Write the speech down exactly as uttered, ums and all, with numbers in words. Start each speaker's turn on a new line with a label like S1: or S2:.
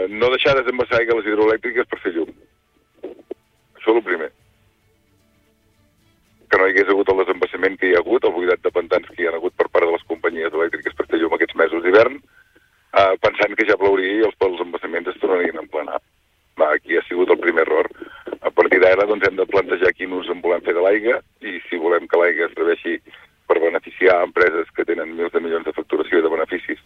S1: No deixar desembassar aigua a les hidroelèctriques per fer llum. Això és el primer. Que no hi hagués hagut el desembassament que hi ha hagut, el buidat de pantans que hi ha hagut per part de les companyies elèctriques per fer llum aquests mesos d'hivern, eh, pensant que ja plouria i els, els embassaments es tornarien a emplenar. Va, aquí ha sigut el primer error. A partir d'ara doncs, hem de plantejar quin ús en volem fer de l'aigua i si volem que l'aigua es serveixi per beneficiar empreses que tenen mils de milions de facturació i de beneficis